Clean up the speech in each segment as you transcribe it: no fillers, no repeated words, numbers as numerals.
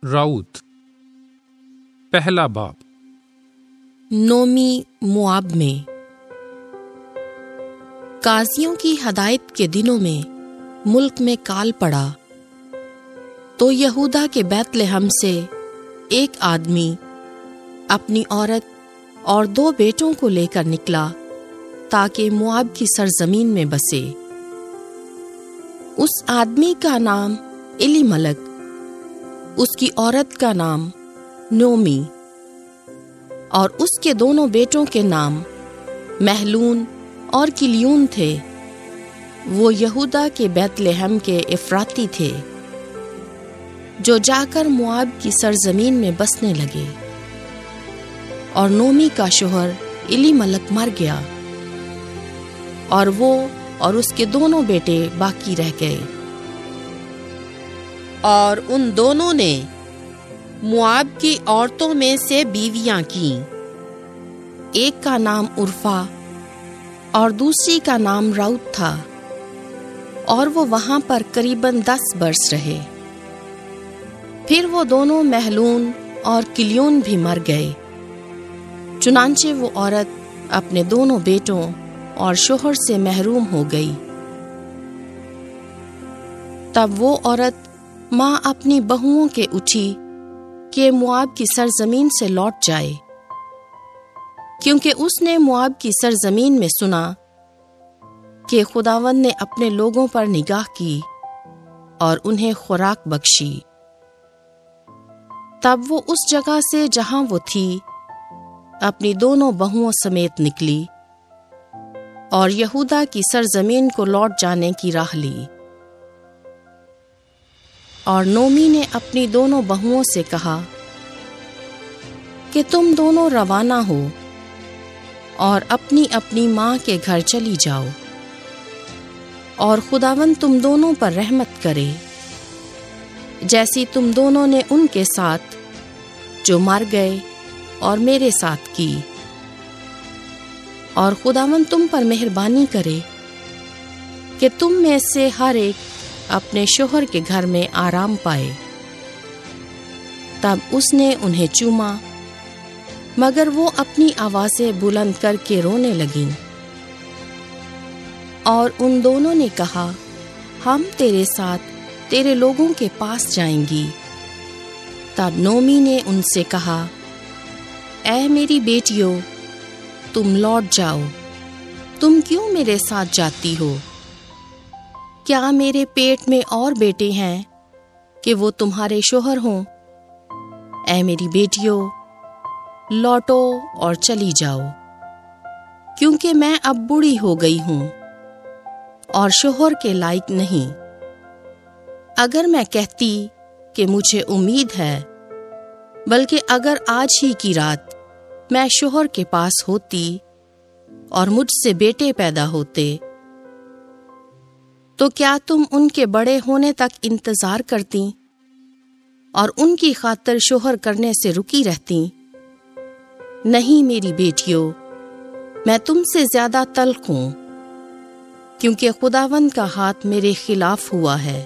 راؤت پہلا باب۔ نومی مواب میں۔ قاضیوں کی ہدایت کے دنوں میں ملک میں کال پڑا تو یہودا کے بیت لحم سے ایک آدمی اپنی عورت اور 2 بیٹوں کو لے کر نکلا تاکہ مواب کی سرزمین میں بسے۔ اس آدمی کا نام ایلی ملک، اس کی عورت کا نام نومی، اور اس کے دونوں بیٹوں کے نام محلون اور کلیون تھے۔ وہ یہودا کے بیت لحم کے افراتی تھے جو جا کر مواب کی سرزمین میں بسنے لگے، اور نومی کا شوہر ایلی ملک مر گیا، اور وہ اور اس کے دونوں بیٹے باقی رہ گئے۔ اور ان دونوں نے مواب کی عورتوں میں سے بیویاں کیں، ایک کا نام عرفہ اور دوسری کا نام راؤت تھا، اور وہ وہاں پر قریباً 10 برس رہے۔ پھر وہ دونوں محلون اور کلیون بھی مر گئے، چنانچہ وہ عورت اپنے دونوں بیٹوں اور شوہر سے محروم ہو گئی۔ تب وہ عورت ماں اپنی بہوؤں کے اٹھی کہ مواب کی سرزمین سے لوٹ جائے، کیونکہ اس نے مواب کی سرزمین میں سنا کہ خداوند نے اپنے لوگوں پر نگاہ کی اور انہیں خوراک بخشی۔ تب وہ اس جگہ سے جہاں وہ تھی اپنی دونوں بہوؤں سمیت نکلی اور یہودا کی سرزمین کو لوٹ جانے کی راہ لی۔ اور نومی نے اپنی دونوں بہوؤں سے کہا کہ تم دونوں روانہ ہو اور اپنی اپنی ماں کے گھر چلی جاؤ، اور خداوند تم دونوں پر رحمت کرے، جیسی تم دونوں نے ان کے ساتھ جو مر گئے اور میرے ساتھ کی، اور خداوند تم پر مہربانی کرے کہ تم میں سے ہر ایک اپنے شوہر کے گھر میں آرام پائے۔ تب اس نے انہیں چوما، مگر وہ اپنی آوازیں بلند کر کے رونے لگیں، اور ان دونوں نے کہا ہم تیرے ساتھ تیرے لوگوں کے پاس جائیں گی۔ تب نومی نے ان سے کہا اے میری بیٹیوں، تم لوٹ جاؤ، تم کیوں میرے ساتھ جاتی ہو؟ کیا میرے پیٹ میں اور بیٹے ہیں کہ وہ تمہارے شوہر ہوں؟ اے میری بیٹیوں، لوٹو اور چلی جاؤ، کیونکہ میں اب بوڑھی ہو گئی ہوں اور شوہر کے لائق نہیں۔ اگر میں کہتی کہ مجھے امید ہے، بلکہ اگر آج ہی کی رات میں شوہر کے پاس ہوتی اور مجھ سے بیٹے پیدا ہوتے، تو کیا تم ان کے بڑے ہونے تک انتظار کرتی اور ان کی خاطر شوہر کرنے سے رکی رہتی؟ نہیں میری بیٹیوں، میں تم سے زیادہ تلخ ہوں، کیونکہ خداوند کا ہاتھ میرے خلاف ہوا ہے۔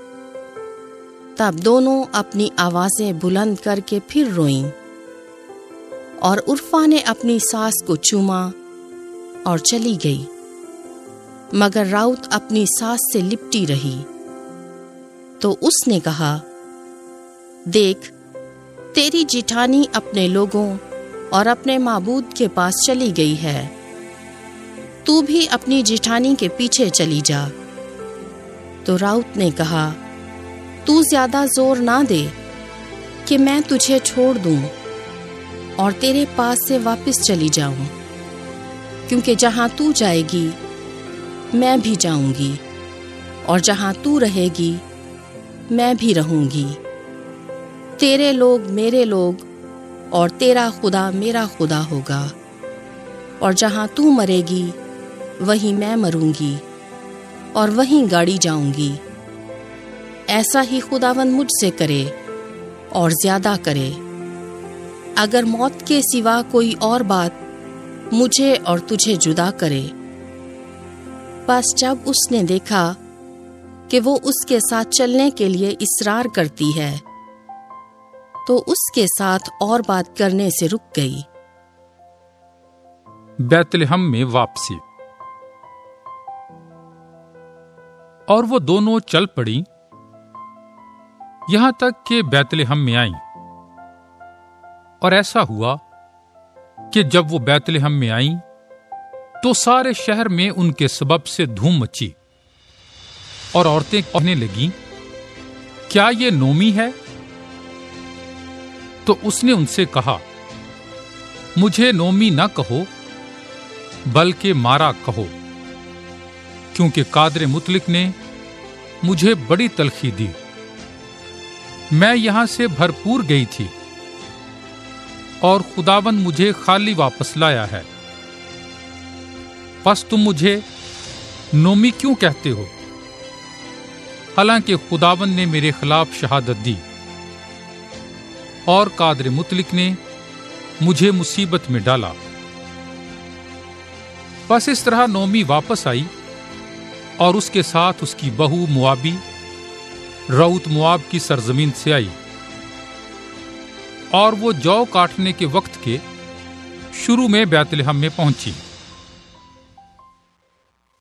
تب دونوں اپنی آوازیں بلند کر کے پھر روئیں، اور عرفہ نے اپنی ساس کو چوما اور چلی گئی، مگر راؤت اپنی ساس سے لپٹی رہی۔ تو اس نے کہا دیکھ، تیری جیٹھانی اپنے لوگوں اور اپنے معبود کے پاس چلی گئی ہے، تو بھی اپنی جیٹھانی کے پیچھے چلی جا۔ تو راؤت نے کہا تو زیادہ زور نہ دے کہ میں تجھے چھوڑ دوں اور تیرے پاس سے واپس چلی جاؤں، کیونکہ جہاں تو جائے گی میں بھی جاؤں گی، اور جہاں تو رہے گی میں بھی رہوں گی۔ تیرے لوگ میرے لوگ اور تیرا خدا میرا خدا ہوگا، اور جہاں تو مرے گی وہیں میں مروں گی اور وہیں گاڑی جاؤں گی۔ ایسا ہی خداوند مجھ سے کرے اور زیادہ کرے، اگر موت کے سوا کوئی اور بات مجھے اور تجھے جدا کرے۔ بس جب اس نے دیکھا کہ وہ اس کے ساتھ چلنے کے لیے اصرار کرتی ہے، تو اس کے ساتھ اور بات کرنے سے رک گئی۔ بیت لحم میں واپسی۔ اور وہ دونوں چل پڑی یہاں تک کہ بیت لحم میں آئیں، اور ایسا ہوا کہ جب وہ بیت لحم میں آئیں تو سارے شہر میں ان کے سبب سے دھوم مچی، اور عورتیں کہنے لگیں، کیا یہ نومی ہے؟ تو اس نے ان سے کہا، مجھے نومی نہ کہو بلکہ مارا کہو، کیونکہ قادر مطلق نے مجھے بڑی تلخی دی، میں یہاں سے بھرپور گئی تھی اور خداوند مجھے خالی واپس لایا ہے، پس تم مجھے نومی کیوں کہتے ہو؟ حالانکہ خداوند نے میرے خلاف شہادت دی اور قادر مطلق نے مجھے مصیبت میں ڈالا۔ پس اس طرح نومی واپس آئی اور اس کے ساتھ اس کی بہو موابی رعوت مواب کی سرزمین سے آئی، اور وہ جو کاٹنے کے وقت کے شروع میں بیت لحم میں پہنچی۔